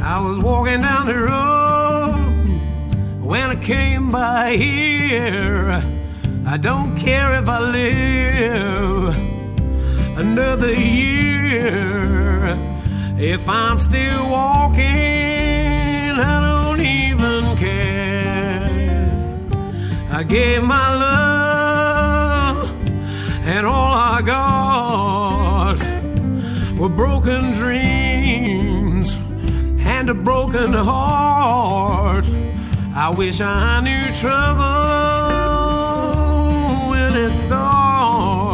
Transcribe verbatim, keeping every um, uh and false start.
I was walking down the road when I came by here. I don't care if I live another year. If I'm still walking, I don't even care. I gave my love, and all I got were broken dreams and a broken heart. I wish I knew trouble when it starts.